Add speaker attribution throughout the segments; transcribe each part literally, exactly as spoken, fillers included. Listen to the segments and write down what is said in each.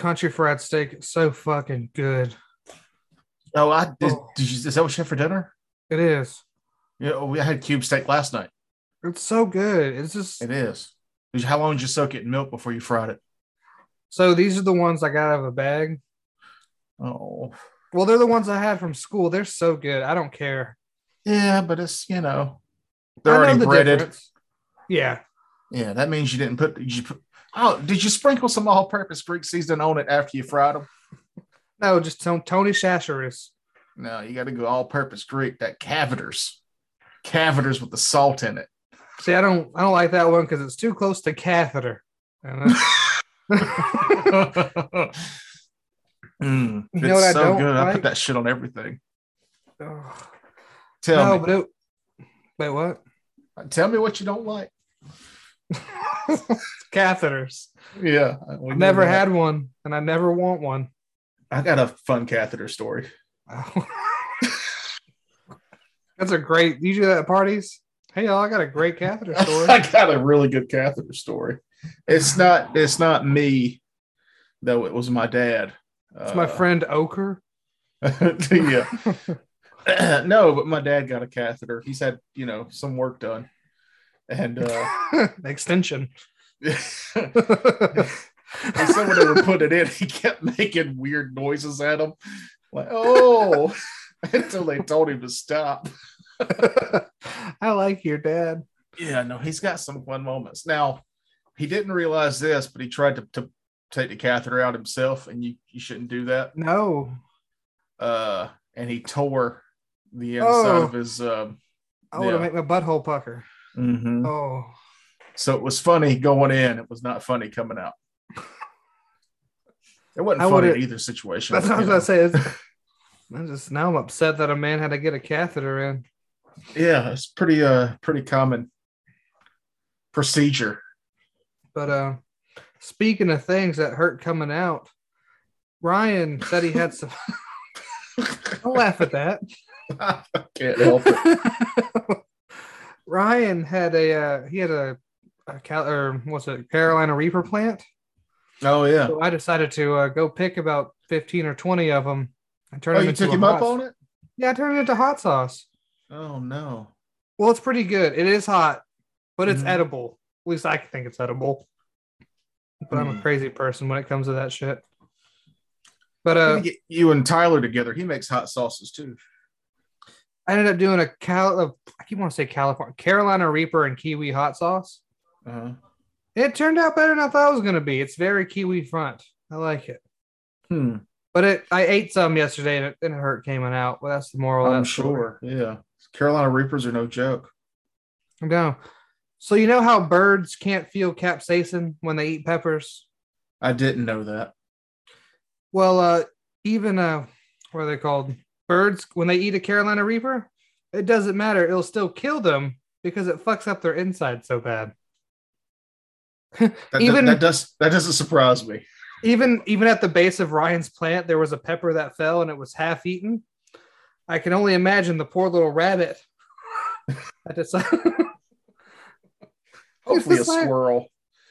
Speaker 1: Country fried steak is so fucking good.
Speaker 2: Oh, I did.
Speaker 1: Oh,
Speaker 2: Did you? Is that what you had for dinner?
Speaker 1: it is.
Speaker 2: Yeah, we had cube steak last night.
Speaker 1: It's so good. It's just
Speaker 2: It is. Did you- How long did you soak it in milk before you fried it?
Speaker 1: so these are the ones I got out of a bag.
Speaker 2: Oh,
Speaker 1: Well, they're the ones I had from school. They're so good. I don't care.
Speaker 2: yeah, but it's you know they're
Speaker 1: I know
Speaker 2: already
Speaker 1: the
Speaker 2: breaded.
Speaker 1: difference. Yeah.
Speaker 2: Yeah, that means you didn't put. Did you put? Oh, did you sprinkle some all-purpose Greek seasoning on it after you fried them?
Speaker 1: No, just Tony Chachere's.
Speaker 2: No, you got to go all-purpose Greek. That cavities, cavities with the salt in it.
Speaker 1: See, I don't I don't like that one because it's too close to catheter.
Speaker 2: Mm,
Speaker 1: You know
Speaker 2: it's
Speaker 1: what I
Speaker 2: so
Speaker 1: don't
Speaker 2: good. I put
Speaker 1: like?
Speaker 2: that shit on everything.
Speaker 1: Ugh.
Speaker 2: Tell
Speaker 1: No,
Speaker 2: me.
Speaker 1: but it, wait, what?
Speaker 2: Tell me what you don't like.
Speaker 1: Catheters.
Speaker 2: Yeah, we
Speaker 1: I've
Speaker 2: know
Speaker 1: never
Speaker 2: that.
Speaker 1: had one, and I never want one.
Speaker 2: I got a fun catheter story.
Speaker 1: That's a great. You do that at parties? Hey, y'all, I got a great catheter story.
Speaker 2: I got a really good catheter story. It's not. It's not me, though. It was my dad.
Speaker 1: It's my
Speaker 2: Uh,
Speaker 1: friend Oker.
Speaker 2: yeah. No, but my dad got a catheter. He's had you know some work done, and uh,
Speaker 1: Extension.
Speaker 2: and so when they were putting it in, he kept making weird noises at him, like "oh," until they told him to stop.
Speaker 1: I like your dad.
Speaker 2: Yeah, no, he's got some fun moments. Now, he didn't realize this, but he tried to, to take the catheter out himself, and you, you shouldn't do that.
Speaker 1: No.
Speaker 2: Uh, and he tore the inside
Speaker 1: Oh.
Speaker 2: of his. Um,
Speaker 1: I want to
Speaker 2: yeah.
Speaker 1: make my butthole pucker.
Speaker 2: Mhm.
Speaker 1: Oh.
Speaker 2: So it was funny going in. It was not funny coming out. It wasn't
Speaker 1: I
Speaker 2: funny
Speaker 1: would've-
Speaker 2: in either situation.
Speaker 1: That's what I
Speaker 2: you
Speaker 1: was
Speaker 2: know.
Speaker 1: going to say. It's, I'm just now I'm upset that a man had to get a catheter in.
Speaker 2: Yeah, it's pretty uh pretty common procedure.
Speaker 1: But uh, speaking of things that hurt coming out, Ryan said he had some. Don't laugh at that.
Speaker 2: I can't help it.
Speaker 1: Ryan had a uh, he had a, a Cal- or what's it Carolina Reaper plant.
Speaker 2: Oh yeah.
Speaker 1: So I decided to uh, go pick about fifteen or twenty of them and turn
Speaker 2: Oh,
Speaker 1: them
Speaker 2: you
Speaker 1: into
Speaker 2: took
Speaker 1: a
Speaker 2: him
Speaker 1: hot,
Speaker 2: up on it?
Speaker 1: Yeah, I turned it into hot sauce.
Speaker 2: Oh no.
Speaker 1: Well, it's pretty good. It is hot, but it's
Speaker 2: Mhm.
Speaker 1: edible. At least I think it's edible. But I'm a
Speaker 2: Hmm.
Speaker 1: crazy person when it comes to that shit. But
Speaker 2: Let
Speaker 1: uh,
Speaker 2: me get you and Tyler together. He makes hot sauces too.
Speaker 1: I ended up doing a Cal. Uh, I keep want to say California Carolina Reaper and kiwi hot sauce.
Speaker 2: Uh-huh.
Speaker 1: It turned out better than I thought it was going to be. It's very kiwi front. I like it.
Speaker 2: Hmm.
Speaker 1: But it, I ate some yesterday and it, and it hurt coming out. Well, that's the moral of
Speaker 2: I'm
Speaker 1: that story.
Speaker 2: sure. Yeah. Carolina Reapers are no joke.
Speaker 1: No. So you know how birds can't feel capsaicin when they eat peppers?
Speaker 2: I didn't know that.
Speaker 1: Well, uh, even uh, what are they called? Birds, when they eat a Carolina Reaper, it doesn't matter. It'll still kill them because it fucks up their inside so bad.
Speaker 2: That,
Speaker 1: Even-
Speaker 2: that, that does that doesn't surprise me.
Speaker 1: Even even at the base of Ryan's plant, there was a pepper that fell and it was half eaten. I can only imagine the poor little rabbit. I just,
Speaker 2: Hopefully a
Speaker 1: It's like-
Speaker 2: squirrel.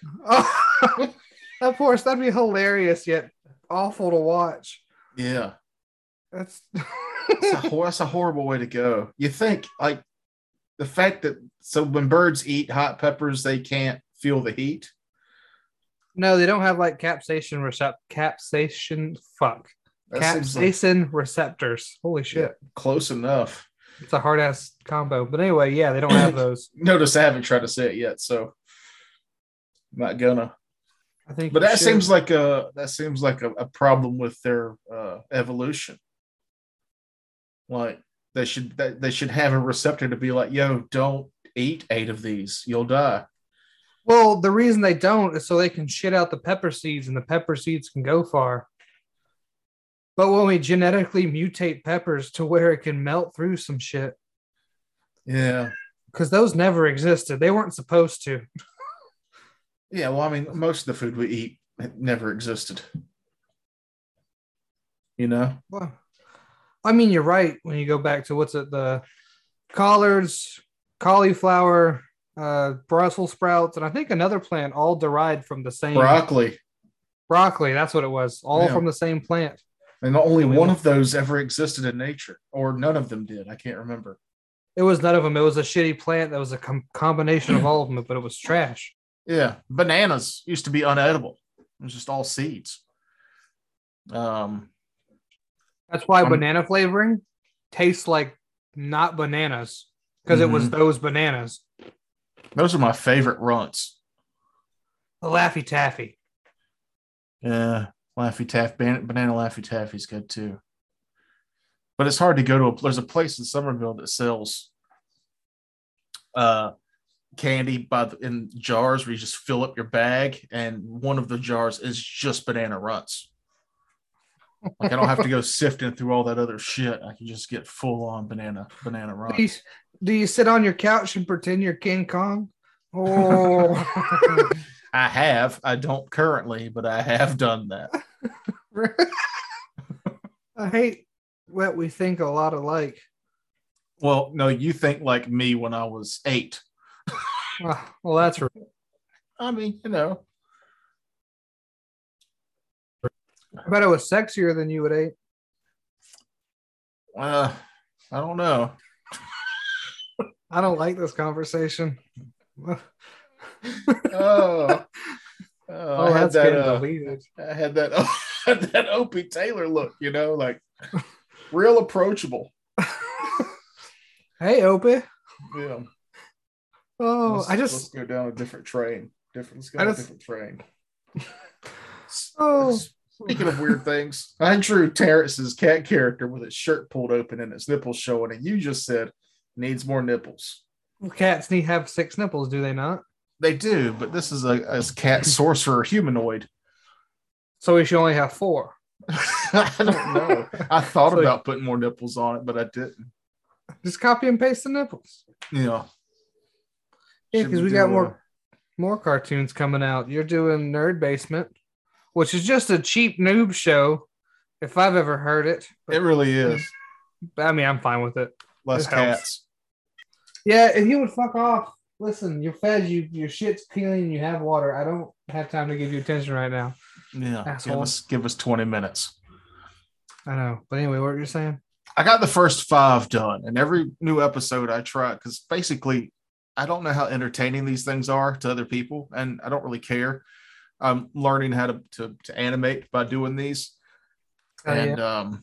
Speaker 1: oh, of course, that'd be hilarious yet awful to watch.
Speaker 2: Yeah.
Speaker 1: That's
Speaker 2: That's a, hor- that's a horrible way to go. You think like the fact that so when birds eat hot peppers, they can't feel the heat.
Speaker 1: no, they don't have like capsaicin recept capsaicin fuck
Speaker 2: That seems like
Speaker 1: capsaicin receptors. Holy shit,
Speaker 2: close enough.
Speaker 1: it's a hard ass combo. But anyway, yeah, they don't have those.
Speaker 2: Notice I haven't tried to say it yet, so I'm not gonna.
Speaker 1: I think,
Speaker 2: But
Speaker 1: you
Speaker 2: that
Speaker 1: should.
Speaker 2: seems like a that seems like a, a problem with their uh, evolution. Like they should they, they should have a receptor to be like, yo, don't eat eight of these, you'll die.
Speaker 1: Well, the reason they don't is so they can shit out the pepper seeds, and the pepper seeds can go far. But when we genetically mutate peppers to where it can melt through some shit,
Speaker 2: Yeah,
Speaker 1: because those never existed, they weren't supposed to.
Speaker 2: yeah. Well, I mean, most of the food we eat never existed. You know.
Speaker 1: Well, I mean, you're right when you go back to what's it, the collards, cauliflower, uh, Brussels sprouts, and I think another plant all derived from the same.
Speaker 2: Broccoli.
Speaker 1: Broccoli, that's what it was. All
Speaker 2: Yeah.
Speaker 1: from the same plant.
Speaker 2: And only
Speaker 1: And we
Speaker 2: one
Speaker 1: went-
Speaker 2: of those ever existed in nature, or none of them did. I can't remember.
Speaker 1: It was none of them. It was a shitty plant that was a com- combination of all of them, but it was trash.
Speaker 2: Yeah, bananas used to be unedible. It was just all seeds. Um,
Speaker 1: That's why
Speaker 2: Um,
Speaker 1: banana flavoring tastes like not bananas because it was
Speaker 2: Mhm.
Speaker 1: those bananas.
Speaker 2: those are my favorite runts.
Speaker 1: The Laffy Taffy.
Speaker 2: Yeah, Laffy Taffy, ban- banana Laffy Taffy is good too. But it's hard to go to a. There's a place in Somerville that sells uh, candy by the, in jars where you just fill up your bag, and one of the jars is just banana runts. Like I don't have to go sifting through all that other shit. I can just get full on banana banana
Speaker 1: Do you,
Speaker 2: runts.
Speaker 1: do you sit on your couch and pretend you're King Kong? Oh,
Speaker 2: I have. I don't currently, but I have done that.
Speaker 1: I hate what we think a lot alike.
Speaker 2: Well, no, you think like me when I was eight.
Speaker 1: Ah, well, that's right.
Speaker 2: I mean, you know,
Speaker 1: I bet I was sexier than you at eight.
Speaker 2: uh, I don't know.
Speaker 1: I don't like this conversation.
Speaker 2: Oh, oh, I had
Speaker 1: that's
Speaker 2: that.
Speaker 1: getting
Speaker 2: Uh,
Speaker 1: deleted.
Speaker 2: I had that. that Opie Taylor look, you know, like real approachable.
Speaker 1: Hey, Opie.
Speaker 2: Yeah.
Speaker 1: Oh,
Speaker 2: Let's,
Speaker 1: I just
Speaker 2: let's go down a different train. Different. Let's go
Speaker 1: I
Speaker 2: on a
Speaker 1: just-
Speaker 2: different train.
Speaker 1: oh
Speaker 2: Speaking of weird things, I drew Terrence's cat character with his shirt pulled open and his nipples showing, and you just said needs more nipples.
Speaker 1: cats need have six nipples, do they not?
Speaker 2: They do, but this is a, a cat sorcerer humanoid.
Speaker 1: So we should only have four.
Speaker 2: I don't know. I thought
Speaker 1: So-
Speaker 2: about putting more nipples on it, but I didn't.
Speaker 1: Just copy and paste the nipples.
Speaker 2: Yeah.
Speaker 1: Yeah,
Speaker 2: Should
Speaker 1: because we
Speaker 2: do
Speaker 1: got
Speaker 2: a-
Speaker 1: more more cartoons coming out. You're doing Nerd Basement, which is just a cheap noob show, if I've ever heard it.
Speaker 2: It really is.
Speaker 1: But, I mean, I'm fine with it.
Speaker 2: Less
Speaker 1: It helps.
Speaker 2: cats.
Speaker 1: Yeah, if you would fuck off. Listen, you're fed. You your shit's peeling. You have water. I don't have time to give you attention right now.
Speaker 2: Yeah. Give
Speaker 1: Asshole.
Speaker 2: us give us twenty minutes.
Speaker 1: I know, but anyway, what were you saying?
Speaker 2: I got the first five done, and every new episode I try because basically I don't know how entertaining these things are to other people, and I don't really care. I'm learning how to to, to animate by doing these,
Speaker 1: Oh,
Speaker 2: and um,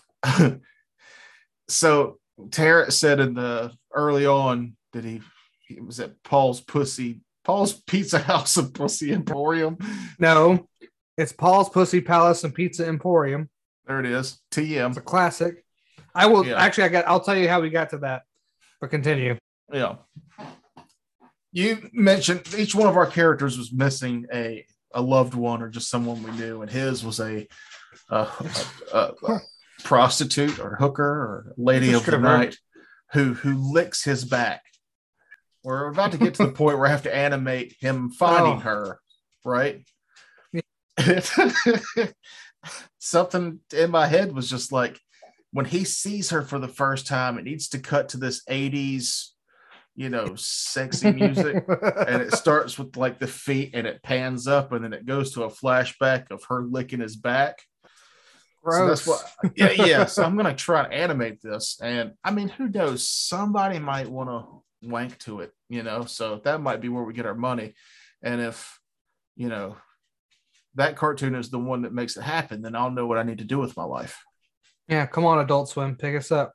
Speaker 2: so Tara said in the early on that he he was at Paul's Pussy Paul's Pizza House and Pussy Emporium.
Speaker 1: No, it's Paul's Pussy Palace and Pizza Emporium.
Speaker 2: There it is, T M.
Speaker 1: It's a classic. I will
Speaker 2: Yeah.
Speaker 1: actually. I got. I'll tell you how we got to that. But continue.
Speaker 2: Yeah. You mentioned each one of our characters was missing a, a loved one or just someone we knew, and his was a, a, a, a prostitute or hooker or lady of the
Speaker 1: Stripper.
Speaker 2: night who who licks his back. We're about to get to the point where I have to animate him finding
Speaker 1: Oh.
Speaker 2: her, right?
Speaker 1: Yeah.
Speaker 2: Something in my head was just like, when he sees her for the first time, it needs to cut to this eighties, you know, sexy music. And it starts with like the feet and it pans up and then it goes to a flashback of her licking his back.
Speaker 1: Gross.
Speaker 2: So that's what, yeah, yeah. So I'm going to try to animate this. And I mean, who knows? Somebody might want to wank to it, you know? So that might be where we get our money. And if, you know, that cartoon is the one that makes it happen, then I'll know what I need to do with my life.
Speaker 1: Yeah, come on, Adult Swim, pick us up.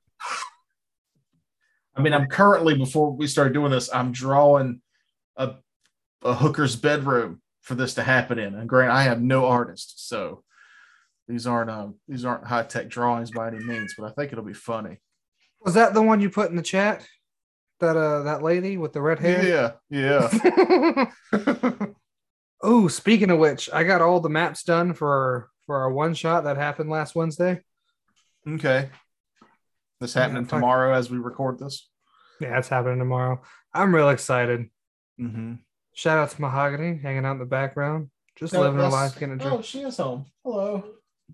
Speaker 2: I mean, I'm currently, before we start doing this, I'm drawing a, a hooker's bedroom for this to happen in. And Grant, I am no artist, so these aren't um, these aren't high tech drawings by any means, but I think it'll be funny.
Speaker 1: Was that the one you put in the chat? That uh, that lady with the red hair.
Speaker 2: Yeah, yeah.
Speaker 1: Oh, speaking of which, I got all the maps done for for our one shot that happened last Wednesday.
Speaker 2: Okay. This happening
Speaker 1: Yeah, fuck.
Speaker 2: tomorrow as we record this.
Speaker 1: Yeah, it's happening tomorrow. I'm real excited.
Speaker 2: Mm-hmm.
Speaker 1: Shout out to Mahogany hanging out in the background, just
Speaker 2: No,
Speaker 1: living her
Speaker 2: that's-
Speaker 1: life, getting a
Speaker 2: Oh,
Speaker 1: drink.
Speaker 2: she is home. Hello.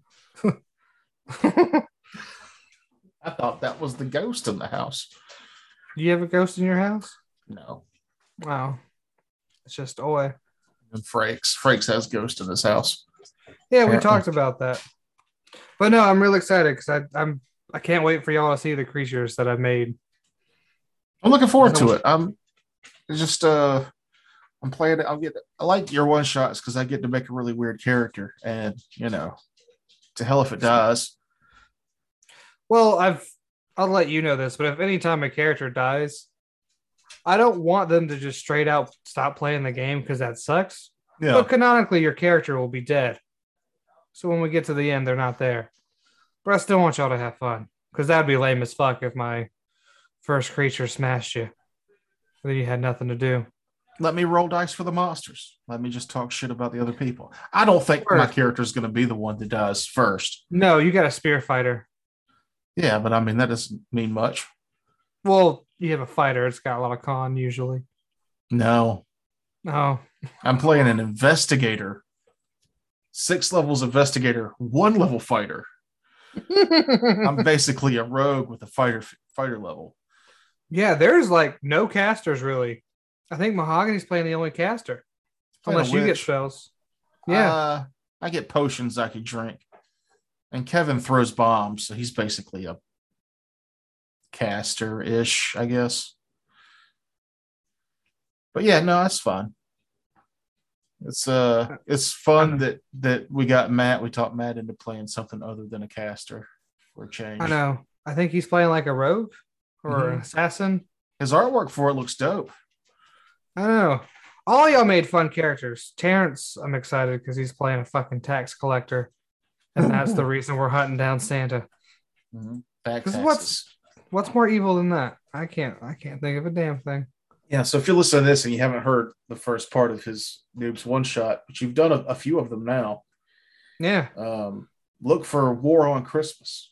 Speaker 2: I thought that was the ghost in the house.
Speaker 1: Do you have a ghost in your house?
Speaker 2: No.
Speaker 1: Wow, it's just Oi.
Speaker 2: And Frakes. Frakes has ghost in his house.
Speaker 1: Yeah, we
Speaker 2: Apparently.
Speaker 1: talked about that. But no, I'm really excited because I I'm I can't wait for y'all to see the creatures that I've made.
Speaker 2: I'm looking forward to
Speaker 1: So,
Speaker 2: it. I'm just uh I'm playing it. I'll get I like your one shots because I get to make a really weird character, and you know, to hell if it dies.
Speaker 1: well, I've I'll let you know this, but if any time a character dies, I don't want them to just straight out stop playing the game because that sucks.
Speaker 2: Yeah.
Speaker 1: But canonically, your character will be dead. So when we get to the end, they're not there. But I still want y'all to have fun because that'd be lame as fuck if my first creature smashed you. Then you had nothing to do.
Speaker 2: Let me roll dice for the monsters. Let me just talk shit about the other people. I don't think my
Speaker 1: First.
Speaker 2: character is going to be the one that dies first.
Speaker 1: No, you got a spear fighter.
Speaker 2: Yeah, but I mean that doesn't mean much.
Speaker 1: Well, you have a fighter. It's got a lot of con usually.
Speaker 2: No,
Speaker 1: Oh,
Speaker 2: I'm playing an investigator. Six levels investigator, one level fighter. I'm basically a rogue with a fighter fighter level.
Speaker 1: yeah. There's like no casters really. I think Mahogany's playing the only caster,
Speaker 2: Playing a
Speaker 1: unless you get
Speaker 2: witch.
Speaker 1: spells. Yeah,
Speaker 2: Uh, I get potions I can drink. And Kevin throws bombs, so he's basically a caster-ish, I guess. But yeah, no, that's fun. It's uh it's fun that that we got Matt, we talked Matt into playing something other than a caster for a change.
Speaker 1: I know. I think he's playing like a rogue or
Speaker 2: Mhm.
Speaker 1: an assassin.
Speaker 2: His artwork for it looks dope.
Speaker 1: I don't know. All y'all made fun characters. Terrence, I'm excited because he's playing a fucking tax collector. And that's the reason we're hunting down Santa.
Speaker 2: Mm-hmm. Back
Speaker 1: Because
Speaker 2: taxes.
Speaker 1: what's what's more evil than that? I can't I can't think of a damn thing.
Speaker 2: Yeah, so if you listen to this and you haven't heard the first part of his Noobs one shot, but you've done a, a few of them now,
Speaker 1: Yeah.
Speaker 2: um, look for War on Christmas.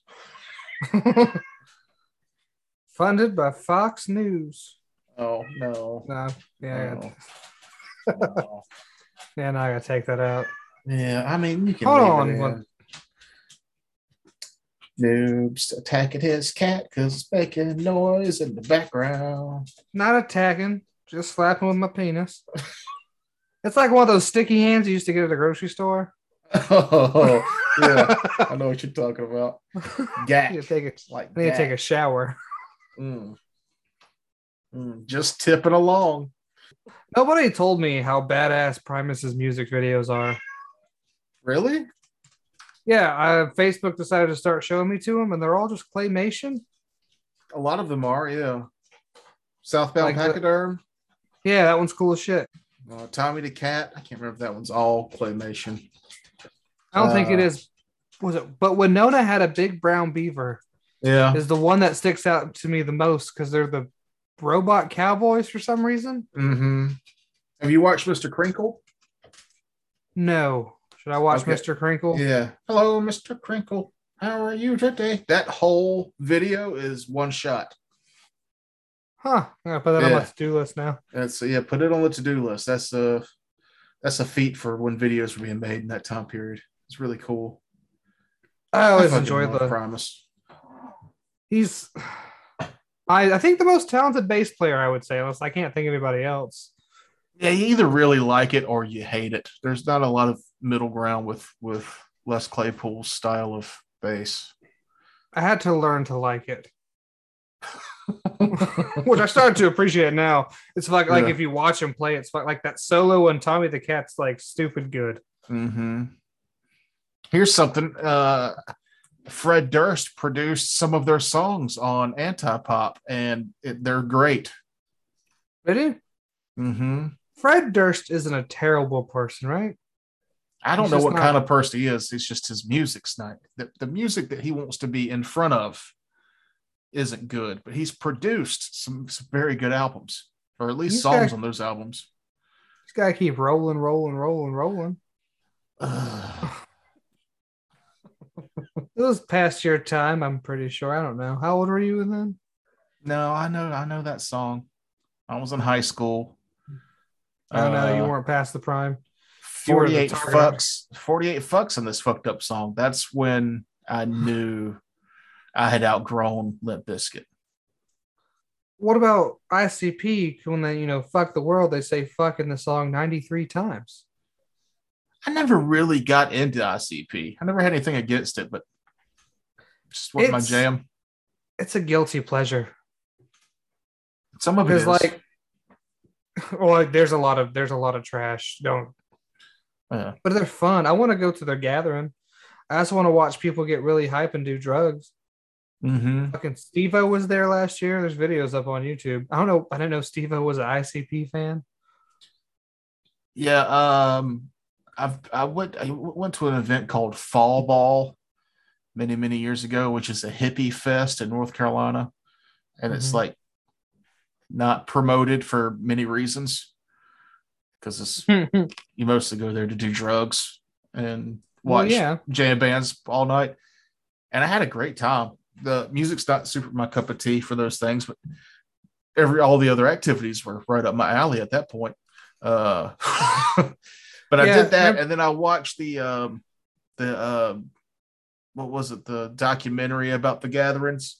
Speaker 1: Funded by Fox News.
Speaker 2: Oh no.
Speaker 1: No, yeah,
Speaker 2: Oh.
Speaker 1: I got-
Speaker 2: Oh.
Speaker 1: yeah. Now I gotta take that out.
Speaker 2: Yeah, I mean you can
Speaker 1: Hold
Speaker 2: leave
Speaker 1: on,
Speaker 2: it in.
Speaker 1: one-
Speaker 2: Noobs attacking his cat because it's making noise in the background.
Speaker 1: Not attacking, just slapping with my penis. It's like one of those sticky hands you used to get at the grocery store.
Speaker 2: Oh yeah, I know what you're talking about.
Speaker 1: I
Speaker 2: Gat.
Speaker 1: need to take a,
Speaker 2: Like
Speaker 1: I need to
Speaker 2: gat.
Speaker 1: take a shower.
Speaker 2: Mm. Mm, just tipping along.
Speaker 1: Nobody told me how badass Primus's music videos are.
Speaker 2: Really?
Speaker 1: Yeah, I, Facebook decided to start showing me to them, and they're all just claymation.
Speaker 2: A lot of them are, yeah. Southbound
Speaker 1: Like the-
Speaker 2: Pachyderm,
Speaker 1: Yeah, that one's cool as shit.
Speaker 2: uh, Tommy the Cat. I can't remember if that one's all claymation.
Speaker 1: I don't think it
Speaker 2: Uh,
Speaker 1: is. Was it? But Winona had a big brown beaver.
Speaker 2: Yeah.
Speaker 1: Is the one that sticks out to me the most because they're the robot cowboys for some reason.
Speaker 2: Mm-hmm. Have you watched Mister Crinkle?
Speaker 1: No. Should I watch
Speaker 2: Okay.
Speaker 1: Mister Crinkle?
Speaker 2: Yeah. Hello, Mister Crinkle. How are you today? That whole video is one shot.
Speaker 1: Huh. I'm gonna put that on
Speaker 2: Yeah.
Speaker 1: my to-do list now.
Speaker 2: That's yeah. Put it on the to-do list. That's a that's a feat for when videos were being made in that time period. It's really cool.
Speaker 1: I always
Speaker 2: fucking
Speaker 1: enjoy
Speaker 2: love
Speaker 1: the.
Speaker 2: Primus.
Speaker 1: He's. I I think the most talented bass player I would say, unless I can't think of anybody else.
Speaker 2: Yeah, you either really like it or you hate it. There's not a lot of middle ground with with Les Claypool's style of bass.
Speaker 1: I had to learn to like it, which I started to appreciate now. It's like like
Speaker 2: Yeah.
Speaker 1: if you watch him play, it's like, like that solo and Tommy the Cat's like stupid good.
Speaker 2: Mm-hmm. Here's something. Uh, Fred Durst produced some of their songs on Antipop, and it, they're great.
Speaker 1: Really?
Speaker 2: Mm-hmm.
Speaker 1: Fred Durst isn't a terrible person, right?
Speaker 2: I don't
Speaker 1: He's
Speaker 2: know
Speaker 1: just
Speaker 2: what
Speaker 1: not-
Speaker 2: kind of person he is. It's just his music's not the, the music that he wants to be in front of isn't good, but he's produced some, some very good albums, or at least
Speaker 1: He's
Speaker 2: songs
Speaker 1: got-
Speaker 2: on those albums.
Speaker 1: Just gotta keep rolling, rolling, rolling, rolling. It was past your time, I'm pretty sure. I don't know. How old were you then?
Speaker 2: No, I know, I know that song. I was in high school.
Speaker 1: I don't know. You
Speaker 2: Uh,
Speaker 1: weren't past the prime. You were the
Speaker 2: forty-eight
Speaker 1: target
Speaker 2: fucks, forty-eight fucks in this fucked up song. That's when I knew I had outgrown Limp Bizkit.
Speaker 1: What about I C P when they, you know, fuck the world? They say fuck in the song ninety-three times.
Speaker 2: I never really got into I C P. I never had anything against it, but just wasn't my
Speaker 1: It's
Speaker 2: jam.
Speaker 1: it's a guilty pleasure
Speaker 2: Some of it
Speaker 1: because
Speaker 2: is.
Speaker 1: like, well, like, there's a lot of there's a lot of trash. Don't,
Speaker 2: Yeah.
Speaker 1: but they're fun. I want to go to their gathering. I also want to watch people get really hype and do drugs.
Speaker 2: Mm-hmm.
Speaker 1: Fucking Steve-O was there last year. There's videos up on YouTube. I don't know. I didn't know Steve-O was an I C P fan.
Speaker 2: Yeah. Um, I've I went I went to an event called Fall Ball many many years ago, which is a hippie fest in North Carolina, and it's
Speaker 1: Mhm.
Speaker 2: like not promoted for many reasons because it's you mostly go there to do drugs and
Speaker 1: Well,
Speaker 2: watch
Speaker 1: yeah.
Speaker 2: jam bands all night. And I had a great time. The music's not super my cup of tea for those things, but every all the other activities were right up my alley at that point. Uh, but I
Speaker 1: Yeah.
Speaker 2: did that,
Speaker 1: Remember,
Speaker 2: and then I watched the um, the uh, what was it? The documentary about the gatherings,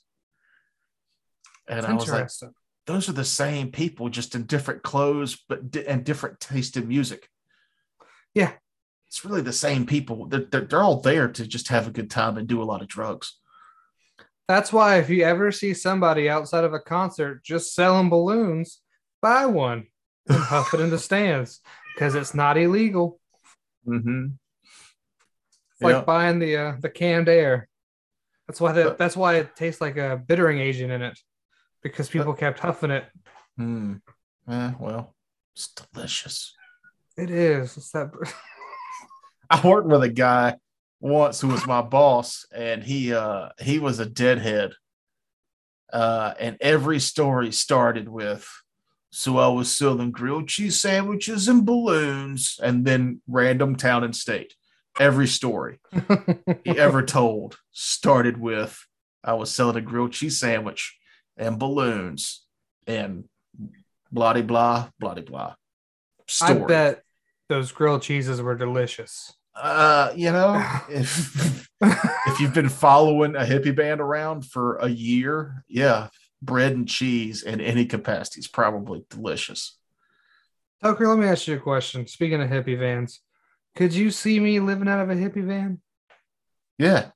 Speaker 2: and
Speaker 1: it's
Speaker 2: I was like,
Speaker 1: interesting.
Speaker 2: those are the same people, just in different clothes, but di- and different taste in music.
Speaker 1: Yeah.
Speaker 2: It's really the same people. They're, they're, they're all there to just have a good time and do a lot of drugs.
Speaker 1: That's why if you ever see somebody outside of a concert just selling balloons, buy one and huff it in the stands because it's not illegal.
Speaker 2: Mm-hmm.
Speaker 1: It's like
Speaker 2: Yeah.
Speaker 1: buying the uh, the canned air. That's why that
Speaker 2: But,
Speaker 1: that's why it tastes like a bittering agent in it because
Speaker 2: but
Speaker 1: people kept huffing it.
Speaker 2: hmm. Eh, well, it's delicious.
Speaker 1: It is. It's that.
Speaker 2: I worked with a guy once who was my boss, and he uh he was a deadhead. Uh, and every story started with, so I was selling grilled cheese sandwiches and balloons, and then random town and state. Every story he ever told started with, I was selling a grilled cheese sandwich and balloons and blah de blah blah de blah
Speaker 1: I
Speaker 2: story.
Speaker 1: bet those grilled cheeses were delicious.
Speaker 2: Uh, you know, if if you've been following a hippie band around for a year, yeah, bread and cheese in any capacity is probably delicious.
Speaker 1: Tucker, let me ask you a question. Speaking of hippie vans, could you see me living out of a hippie van?
Speaker 2: Yeah,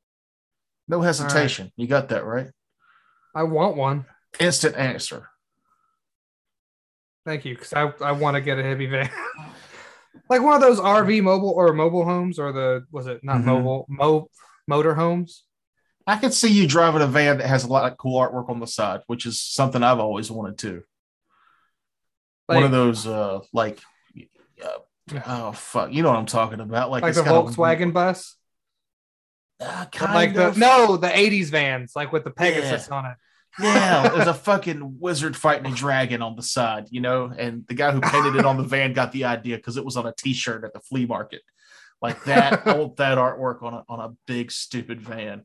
Speaker 2: no
Speaker 1: All right.
Speaker 2: hesitation. You got that right.
Speaker 1: I want one.
Speaker 2: Instant answer.
Speaker 1: Thank you, because I, I want to get a hippie van. Like one of those R V mobile or mobile homes, or the was it not
Speaker 2: Mm-hmm.
Speaker 1: mobile mo motor homes?
Speaker 2: I could see you driving a van that has a lot of cool artwork on the side, which is something I've always wanted to. One of
Speaker 1: Like
Speaker 2: those, uh, like, uh, oh fuck, you know what I'm talking about? Like
Speaker 1: like
Speaker 2: it's
Speaker 1: the
Speaker 2: got a
Speaker 1: Volkswagen bus,
Speaker 2: uh,
Speaker 1: or like
Speaker 2: kind
Speaker 1: the
Speaker 2: of,
Speaker 1: no the eighties vans, like with the
Speaker 2: yeah.
Speaker 1: Pegasus on
Speaker 2: Yeah, there's
Speaker 1: it.
Speaker 2: a fucking wizard fighting a dragon on the side, you know, and the guy who painted it on the van got the idea because it was on a T-shirt at the flea market, like that. I want that artwork on a on a big stupid van.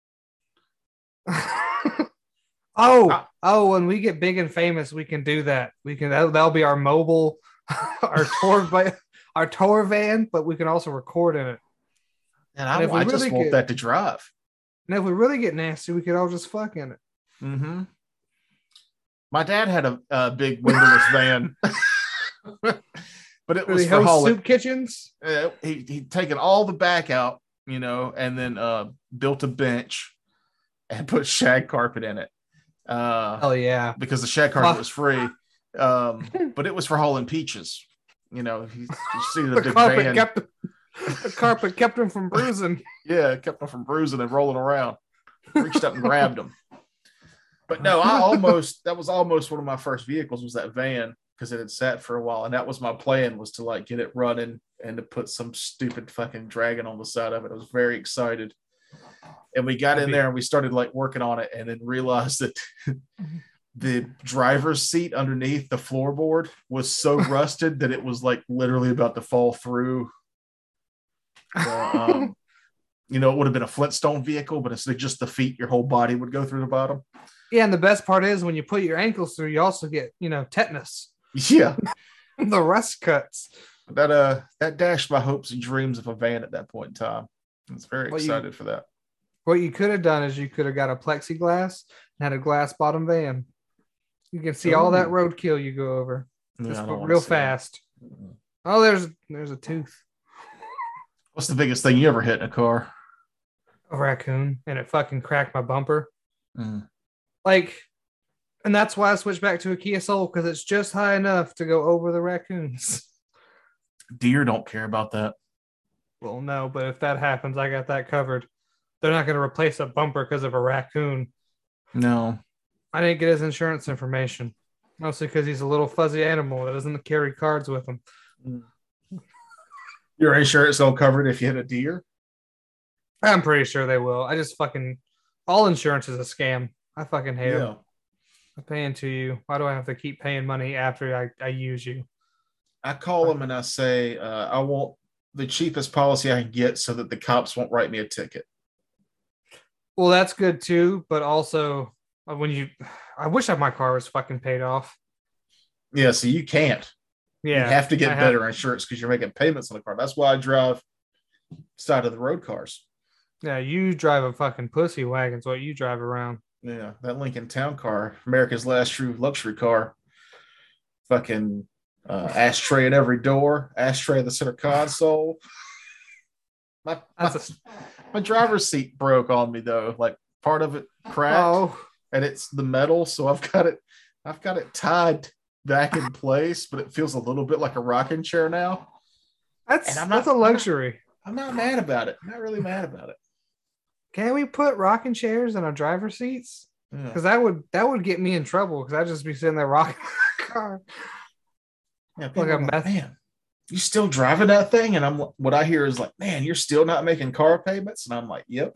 Speaker 1: Oh,
Speaker 2: Ah,
Speaker 1: oh, when we get big and famous, we can do that. We can that'll, that'll be our mobile, our tour van, our tour van, but we can also record in it.
Speaker 2: and
Speaker 1: And
Speaker 2: I,
Speaker 1: if we
Speaker 2: I just
Speaker 1: really
Speaker 2: want
Speaker 1: get
Speaker 2: that to drive.
Speaker 1: and if we really get nasty, we could all just fuck in
Speaker 2: Mm-hmm. My dad had a, a big windowless van, but it
Speaker 1: Do
Speaker 2: was
Speaker 1: they
Speaker 2: for
Speaker 1: host
Speaker 2: hauling.
Speaker 1: soup kitchens?
Speaker 2: Uh, he he'd taken all the back out, you know, and then uh, built a bench and put shag carpet in it. Uh,
Speaker 1: Oh yeah.
Speaker 2: because the shag carpet
Speaker 1: Well,
Speaker 2: was free. Um, but it was for hauling peaches. You know, you, you see the
Speaker 1: the
Speaker 2: big
Speaker 1: carpet
Speaker 2: van.
Speaker 1: kept the carpet kept him from bruising.
Speaker 2: Yeah, it kept them from bruising and rolling around. Reached up and grabbed them. But no, I almost that was almost one of my first vehicles was that van because it had sat for a while, and that was my plan was to like get it running and to put some stupid fucking dragon on the side of it. I was very excited. And we got
Speaker 1: That'd
Speaker 2: in
Speaker 1: be
Speaker 2: there and we started like working on it and then realized that the driver's seat underneath the floorboard was so rusted that it was like literally about to fall through. The, um, you know, it would have been a Flintstone vehicle, but instead of just the feet, your whole body would go through the bottom.
Speaker 1: Yeah, and the best part is when you put your ankles through, you also get, you know, tetanus.
Speaker 2: Yeah,
Speaker 1: The rust cuts.
Speaker 2: that uh, that dashed my hopes and dreams of a van at that point in time. I was very
Speaker 1: What you
Speaker 2: excited for that.
Speaker 1: what you could have done is you could have got a plexiglass and had a glass bottom van. You can see all that
Speaker 2: Oh,
Speaker 1: roadkill you go over
Speaker 2: yeah,
Speaker 1: just
Speaker 2: I don't want to
Speaker 1: real
Speaker 2: see it.
Speaker 1: fast. Oh, there's there's a tooth.
Speaker 2: What's the biggest thing you ever hit in a car?
Speaker 1: A raccoon, and it fucking cracked my bumper.
Speaker 2: Mm.
Speaker 1: Like, and that's why I switched back to a Kia Soul because it's just high enough to go over the raccoons.
Speaker 2: Deer don't care about that.
Speaker 1: Well, no, but if that happens, I got that covered. They're not going to replace a bumper because of a raccoon.
Speaker 2: No.
Speaker 1: I didn't get his insurance information, mostly because he's a little fuzzy animal that doesn't carry cards with him.
Speaker 2: Your insurance don't cover it if you hit a deer?
Speaker 1: I'm pretty sure they will. I just fucking all insurance is a scam. I fucking hate
Speaker 2: Yeah.
Speaker 1: them. I'm paying to you. Why do I have to keep paying money after I, I use you?
Speaker 2: I call them and I say, uh, I want the cheapest policy I can get so that the cops won't write me a ticket.
Speaker 1: Well, that's good too, but also uh, when you, I wish that my car was fucking paid off.
Speaker 2: Yeah, so you can't.
Speaker 1: Yeah,
Speaker 2: you have to get
Speaker 1: I
Speaker 2: better
Speaker 1: have,
Speaker 2: insurance because you're making payments on the car. That's why I drive side of the road cars.
Speaker 1: Yeah, you drive a fucking pussy wagon's what you drive around.
Speaker 2: Yeah, that Lincoln Town car, America's last true luxury car. Fucking uh, ashtray at every door, ashtray at the center console. My, my,
Speaker 1: That's a,
Speaker 2: my driver's seat broke on me though. Like part of it cracked,
Speaker 1: oh,
Speaker 2: and it's the metal, so I've got it. I've got it tied back in place, but it feels a little bit like a rocking chair now.
Speaker 1: that's
Speaker 2: And I'm not-
Speaker 1: that's a luxury.
Speaker 2: I'm not mad about it. I'm not really mad about it.
Speaker 1: Can we put rocking chairs in our driver's seats?
Speaker 2: Yeah.
Speaker 1: Because that would that would get me in trouble because I'd just be sitting there rocking my car.
Speaker 2: Yeah, people
Speaker 1: Like a
Speaker 2: are like,
Speaker 1: meth-
Speaker 2: man, you still driving that thing? And I'm what I hear is like, man, you're still not making car payments. And I'm like, yep.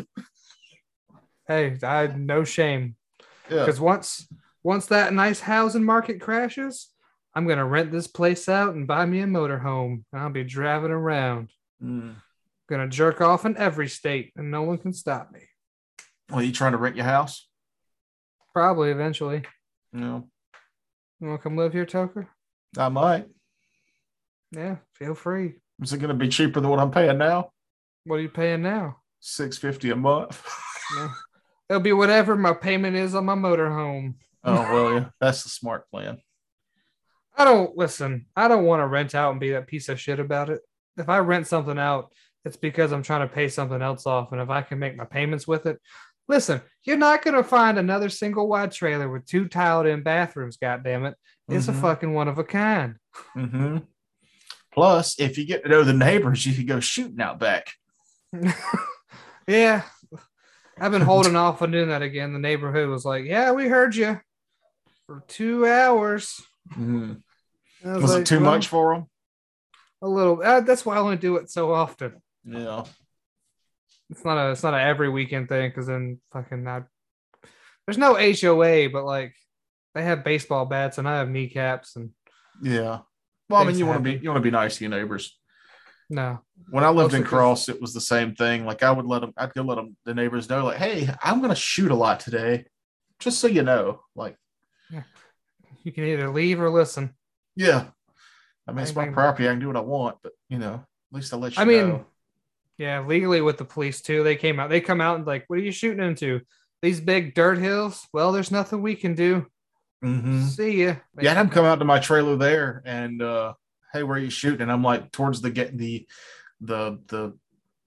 Speaker 1: Hey, I had no shame.
Speaker 2: Yeah.
Speaker 1: Because once once that nice housing market crashes, I'm gonna rent this place out and buy me a motorhome, and I'll be driving around.
Speaker 2: Mm.
Speaker 1: Gonna jerk off in every state, and no one can stop me.
Speaker 2: Well, you trying to rent your house?
Speaker 1: Probably eventually.
Speaker 2: No,
Speaker 1: You want to come live here, Toker?
Speaker 2: I might.
Speaker 1: Yeah, feel free.
Speaker 2: Is it going to be cheaper than what I'm paying now?
Speaker 1: What are you paying now?
Speaker 2: Six fifty a month.
Speaker 1: Yeah. It'll be whatever my payment is on my motorhome.
Speaker 2: Oh well, yeah, that's the smart plan.
Speaker 1: I don't listen. I don't want to rent out and be that piece of shit about it. If I rent something out, it's because I'm trying to pay something else off, and if I can make my payments with it, listen. You're not gonna find another single wide trailer with two tiled-in bathrooms. God damn it! It's
Speaker 2: Mhm.
Speaker 1: a fucking one of a kind.
Speaker 2: Mm-hmm. Plus, if you get to know the neighbors, you could go shooting out back.
Speaker 1: Yeah, I've been holding off on doing that again. The neighborhood was like, "Yeah, we heard you for two hours."
Speaker 2: Mm.
Speaker 1: I
Speaker 2: Was,
Speaker 1: like,
Speaker 2: it too
Speaker 1: well,
Speaker 2: much for them?
Speaker 1: A little. Uh, that's why I only do it so often.
Speaker 2: Yeah.
Speaker 1: It's not a. It's not a every weekend thing because then fucking not. There's no H O A, but like they have baseball bats and I have kneecaps and
Speaker 2: Yeah. Well, I mean,
Speaker 1: Things
Speaker 2: you want to be
Speaker 1: happen.
Speaker 2: you want to be nice to your neighbors.
Speaker 1: no.
Speaker 2: When I lived
Speaker 1: Mostly
Speaker 2: in
Speaker 1: 'cause-
Speaker 2: Cross, it was the same thing. Like I would let them, I'd go let them, the neighbors know, like, hey, I'm gonna shoot a lot today, just so you know. Like,
Speaker 1: You can either leave or listen.
Speaker 2: yeah, I mean, it's my
Speaker 1: I mean-
Speaker 2: property. I can do what I want, but you know, at least I'll let you
Speaker 1: I mean,
Speaker 2: know.
Speaker 1: Yeah, legally with the police too. They came out. They come out and like, what are you shooting into? These big dirt hills? Well, there's nothing we can do.
Speaker 2: Mm-hmm.
Speaker 1: See ya.
Speaker 2: Yeah, I had them come out to my trailer there, and uh, hey, where are you shooting? And I'm like, towards the get the the the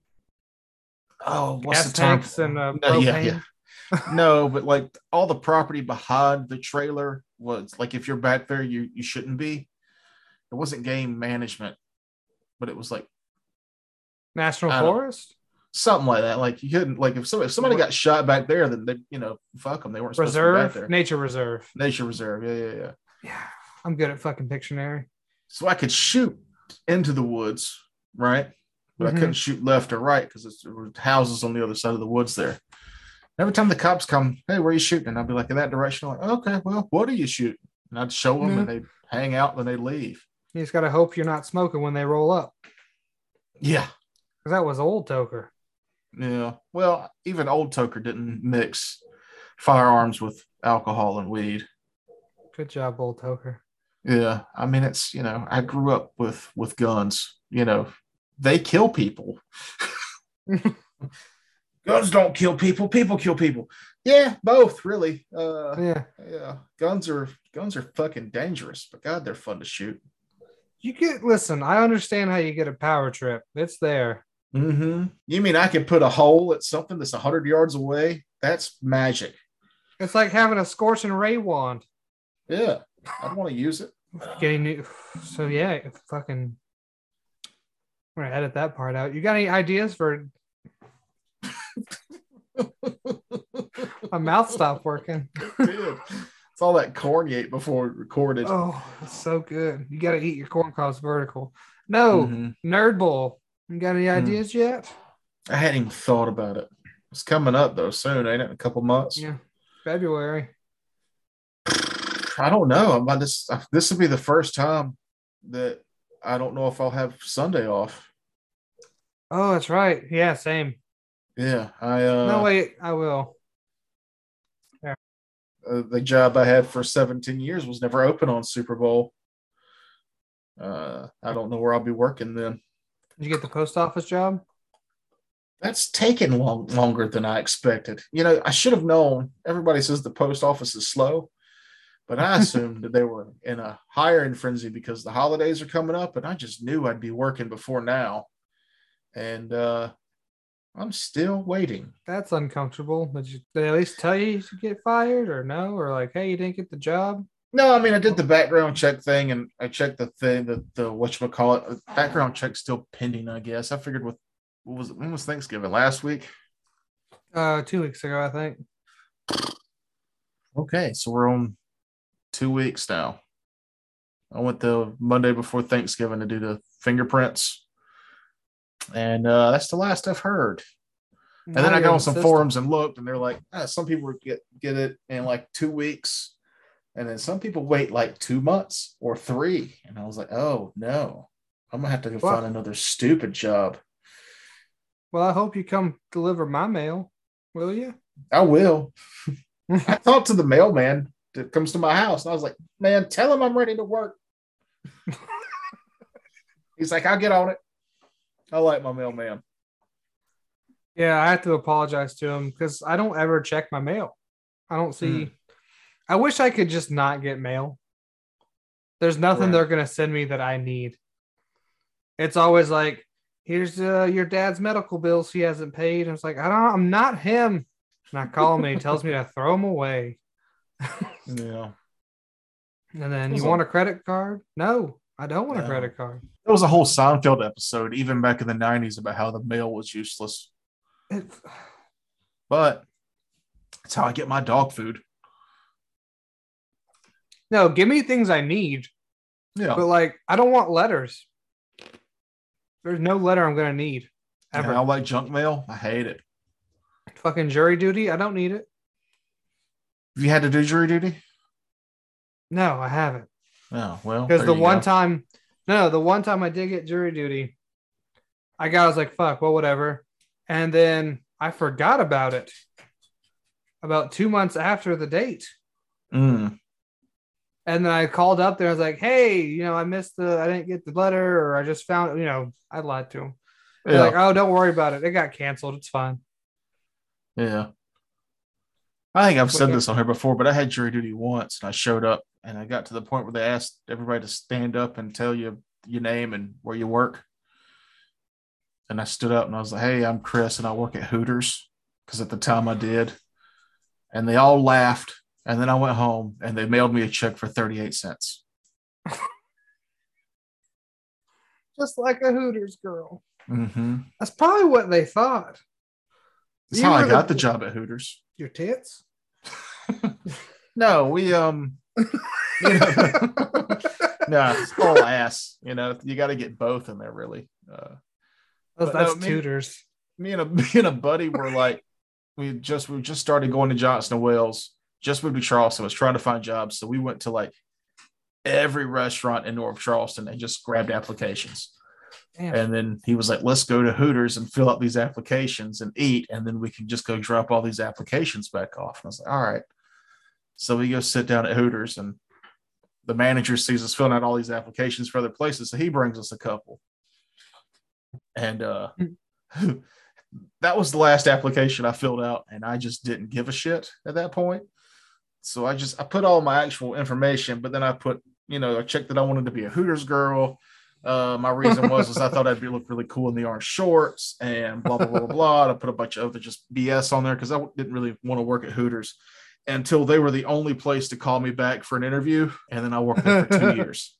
Speaker 2: oh, what's
Speaker 1: Gas
Speaker 2: the term?
Speaker 1: tanks and uh,
Speaker 2: No, yeah,
Speaker 1: propane.
Speaker 2: yeah. No, but like all the property behind the trailer was like, if you're back there, you you shouldn't be. It wasn't game management, but it was like
Speaker 1: National
Speaker 2: I don't-
Speaker 1: Forest?
Speaker 2: something like that. Like you couldn't, like if somebody, if somebody got shot back there, then they, you know, fuck them. They weren't supposed to be back
Speaker 1: Reserve?
Speaker 2: there.
Speaker 1: Nature Reserve.
Speaker 2: Nature reserve. Yeah, yeah, yeah.
Speaker 1: Yeah. I'm good at fucking Pictionary.
Speaker 2: So I could shoot into the woods, right? But
Speaker 1: Mhm.
Speaker 2: I couldn't shoot left or right because there were houses on the other side of the woods there. Every time the cops come, hey, where are you shooting? And I'd be like, in that direction. I'm like, okay, well, what are you shooting? And I'd show them,
Speaker 1: Yeah.
Speaker 2: and they'd hang out, and then they'd leave.
Speaker 1: You just gotta hope you're not smoking when they roll up.
Speaker 2: Yeah,
Speaker 1: Because that was old Toker.
Speaker 2: yeah. Well, even old Toker didn't mix firearms with alcohol and weed.
Speaker 1: Good job, old Toker.
Speaker 2: Yeah, I mean, it's, you know, I grew up with with guns. You know, they kill people. Guns don't kill people. People kill people. Yeah, both really. Uh,
Speaker 1: Yeah.
Speaker 2: yeah, guns are guns are fucking dangerous, but God, they're fun to shoot.
Speaker 1: You get listen, I understand how you get a power trip. It's there.
Speaker 2: Mm-hmm. You mean I could put a hole at something that's a hundred yards away? That's magic.
Speaker 1: It's like having a scorching ray wand.
Speaker 2: Yeah, I'd want to use it.
Speaker 1: Getting new. So yeah, fucking. I'm gonna edit that part out. You got any ideas for? My mouth stopped working.
Speaker 2: Dude, it's all that corn you ate before we recorded.
Speaker 1: Oh, it's so good. You got to eat your corn cobs vertical. No, mm-hmm. Nerd Bowl. You got any ideas mm. yet?
Speaker 2: I hadn't even thought about it. It's coming up though soon, ain't it? In a couple months.
Speaker 1: Yeah, February.
Speaker 2: I don't know. I'm this. This will be the first time that I don't know if I'll have Sunday off.
Speaker 1: Oh, that's right. Yeah, same.
Speaker 2: Yeah, I. Uh,
Speaker 1: no, wait, I will.
Speaker 2: Yeah. Uh, the job I had for seventeen years was never open on Super Bowl. Uh, I don't know where I'll be working then.
Speaker 1: Did you get the post office job?
Speaker 2: That's taken long, longer than I expected. You know, I should have known. Everybody says the post office is slow, but I assumed that they were in a hiring frenzy because the holidays are coming up, and I just knew I'd be working before now. And uh, I'm still waiting.
Speaker 1: That's uncomfortable. Did, you, did they at least tell you to get fired or no? Or like, hey, you didn't get the job?
Speaker 2: No, I mean, I did the background check thing, and I checked the thing, the, the whatchamacallit, background check still pending, I guess. I figured with, what was it, when was Thanksgiving? Last week?
Speaker 1: Uh, two weeks ago, I think.
Speaker 2: Okay, so we're on two weeks now. I went the Monday before Thanksgiving to do the fingerprints, and uh, that's the last I've heard. And now then I got on some system. forums and looked, and they're like, ah, some people get get it in like two weeks, and then some people wait like two months or three. And I was like, oh no, I'm gonna have to go well, find another stupid job.
Speaker 1: Well, I hope you come deliver my mail. Will you?
Speaker 2: I will. I talked to the mailman that comes to my house, and I was like, man, tell him I'm ready to work. He's like, I'll get on it. I like my mailman.
Speaker 1: Yeah, I have to apologize to him because I don't ever check my mail. I don't see. Mm. I wish I could just not get mail. There's nothing right. they're going to send me that I need. It's always like, here's uh, your dad's medical bills he hasn't paid. And it's like, I don't, I'm not him. And I call him and he tells me to throw them away.
Speaker 2: Yeah.
Speaker 1: And then you a, want a credit card? No, I don't want yeah. a credit card.
Speaker 2: There was a whole Seinfeld episode, even back in the nineties, about how the mail was useless. It, but that's how I get my dog food.
Speaker 1: No, give me things I need. Yeah. But like, I don't want letters. There's no letter I'm going to need ever.
Speaker 2: Yeah, I like junk mail. I hate it.
Speaker 1: Fucking jury duty. I don't need it.
Speaker 2: Have you had to do jury duty?
Speaker 1: No, I haven't.
Speaker 2: Oh, well.
Speaker 1: Because the one go. time, no, the one time I did get jury duty, I got, I was like, fuck, well, whatever. And then I forgot about it about two months after the date.
Speaker 2: Mm.
Speaker 1: And then I called up there. I was like, hey, you know, I missed the, I didn't get the letter, or I just found, you know, I lied to him. Yeah. They're like, oh, don't worry about it. It got canceled. It's fine.
Speaker 2: Yeah. I think I've said this on here before, but I had jury duty once and I showed up and I got to the point where they asked everybody to stand up and tell you your name and where you work. And I stood up and I was like, hey, I'm Chris and I work at Hooters, because at the time I did. And they all laughed. And then I went home and they mailed me a check for thirty-eight cents.
Speaker 1: Just like a Hooters girl.
Speaker 2: Mm-hmm.
Speaker 1: That's probably what they thought.
Speaker 2: That's you how I got the, the job at Hooters.
Speaker 1: Your tits?
Speaker 2: No, we, um, you know, no, it's whole ass. You know, you got to get both in there, really. Uh,
Speaker 1: Well, that's no, tutors.
Speaker 2: Me, me and a me and a buddy were like, we just we just started going to Johnson and Wales, just moved to Charleston, was trying to find jobs. So we went to like every restaurant in North Charleston and just grabbed applications. Damn. And then he was like, let's go to Hooters and fill out these applications and eat, and then we can just go drop all these applications back off. And I was like, all right. So we go sit down at Hooters, and the manager sees us filling out all these applications for other places, so he brings us a couple. And uh, that was the last application I filled out, and I just didn't give a shit at that point. So I just I put all my actual information, but then I put, you know, I checked that I wanted to be a Hooters girl. Uh, my reason was is I thought I'd be look really cool in the orange shorts and blah blah blah blah blah. I put a bunch of other just B S on there because I didn't really want to work at Hooters until they were the only place to call me back for an interview, and then I worked there for two years.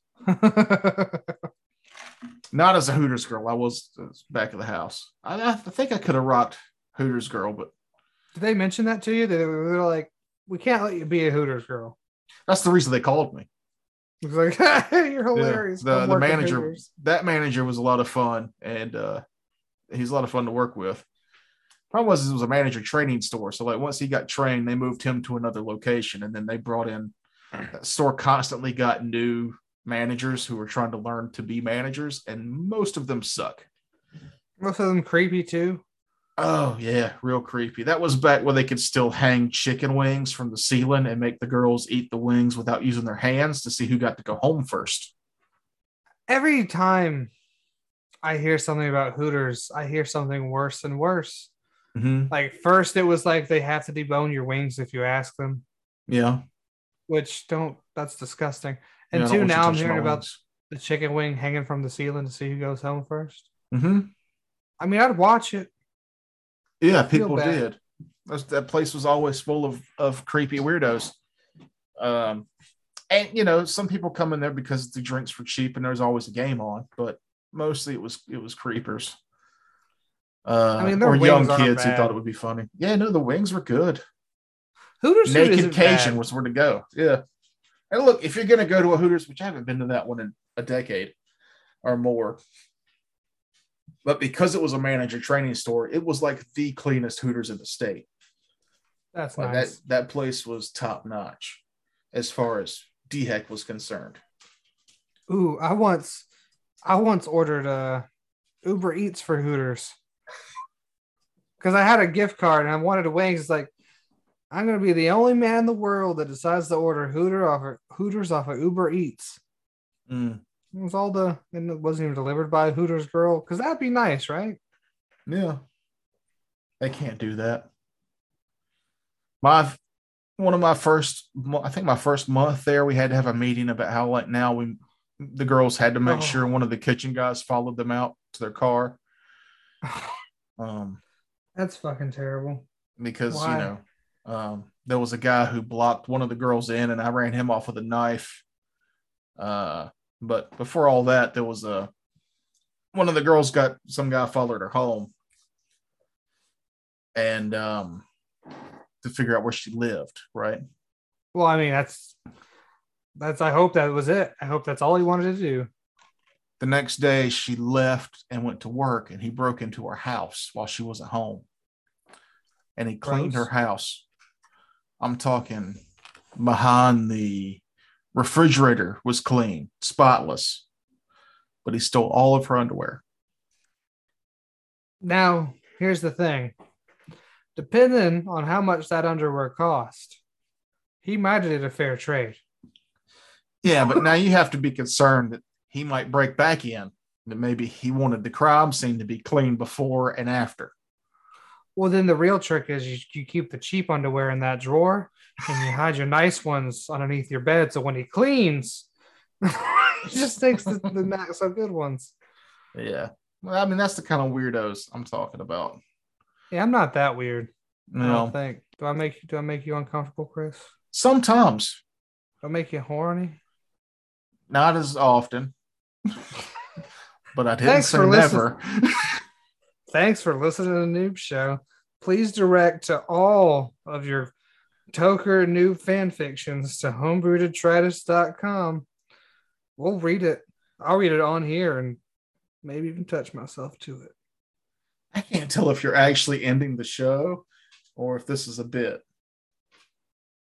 Speaker 2: Not as a Hooters girl, I was, was back of the house. I, I think I could have rocked Hooters girl, but
Speaker 1: did they mention that to you? They were like, "We can't let you be a Hooters girl."
Speaker 2: That's the reason they called me.
Speaker 1: It was like, hey, "You're hilarious."
Speaker 2: Yeah, the the manager, that manager was a lot of fun, and uh, he's a lot of fun to work with. Problem was, it was a manager training store, so like once he got trained, they moved him to another location, and then they brought in. That store constantly got new managers who were trying to learn to be managers, and most of them suck.
Speaker 1: Most of them creepy too.
Speaker 2: Oh yeah, real creepy. That was back when they could still hang chicken wings from the ceiling and make the girls eat the wings without using their hands to see who got to go home first.
Speaker 1: Every time I hear something about Hooters, I hear something worse and worse.
Speaker 2: Mm-hmm.
Speaker 1: Like first it was like they have to debone your wings if you ask them.
Speaker 2: Yeah.
Speaker 1: Which don't, that's disgusting. And
Speaker 2: yeah,
Speaker 1: two, now I'm hearing about
Speaker 2: wings.
Speaker 1: the chicken wing hanging from the ceiling to see who goes home first.
Speaker 2: Mm-hmm.
Speaker 1: I mean, I'd watch it.
Speaker 2: Yeah, people did. That, that place was always full of, of creepy weirdos. Um, and, you know, some people come in there because the drinks were cheap and there's always a game on, but mostly it was it was creepers. Uh, I mean, or young kids who thought it would be funny. Yeah, no, the wings were good.
Speaker 1: Hooters
Speaker 2: Naked Cajun was where to go. Yeah. And look, if you're going to go to a Hooters, which I haven't been to that one in a decade or more, but because it was a manager training store, it was like the cleanest Hooters in the state.
Speaker 1: That's
Speaker 2: like
Speaker 1: nice.
Speaker 2: That, that place was top notch as far as D H E C was concerned.
Speaker 1: Ooh, I once, I once ordered uh, Uber Eats for Hooters because I had a gift card and I wanted a wings. It's like, I'm going to be the only man in the world that decides to order Hooter off of, Hooters off of Uber Eats.
Speaker 2: Mm.
Speaker 1: It was all the, and it wasn't even delivered by a Hooters girl because that'd be nice, right?
Speaker 2: Yeah. They can't do that. My, one of my first, I think my first month there, we had to have a meeting about how, like, now we, the girls had to make oh. sure one of the kitchen guys followed them out to their car. Um,
Speaker 1: That's fucking terrible.
Speaker 2: Because,
Speaker 1: Why?
Speaker 2: you know, um, there was a guy who blocked one of the girls in and I ran him off with a knife. Uh, but before all that, there was a, one of the girls got, some guy followed her home and, um, to figure out where she lived. Right.
Speaker 1: Well, I mean, that's, that's, I hope that was it. I hope that's all he wanted to do.
Speaker 2: The next day she left and went to work and he broke into her house while she was at home and he cleaned Gross. her house. I'm talking behind the refrigerator was clean, spotless, but he stole all of her underwear.
Speaker 1: Now, here's the thing. Depending on how much that underwear cost, he might have did a fair trade.
Speaker 2: Yeah, but now you have to be concerned that he might break back in, that maybe he wanted the crime scene to be clean before and after.
Speaker 1: Well, then the real trick is you, you keep the cheap underwear in that drawer and you hide your nice ones underneath your bed. So when he cleans, he just takes the, the not so good ones.
Speaker 2: Yeah. Well, I mean, that's the kind of weirdos I'm talking about.
Speaker 1: Yeah, I'm not that weird.
Speaker 2: No.
Speaker 1: I don't think. Do I make do I make you uncomfortable, Chris?
Speaker 2: Sometimes.
Speaker 1: Do I make you horny?
Speaker 2: Not as often. But I didn't Thanks say never.
Speaker 1: Thanks for listening to the Noob Show. Please direct to all of your Toker Noob fan fictions to homebrew detritus dot com. We'll read it. I'll read it on here and maybe even touch myself to it.
Speaker 2: I can't tell if you're actually ending the show or if this is a bit.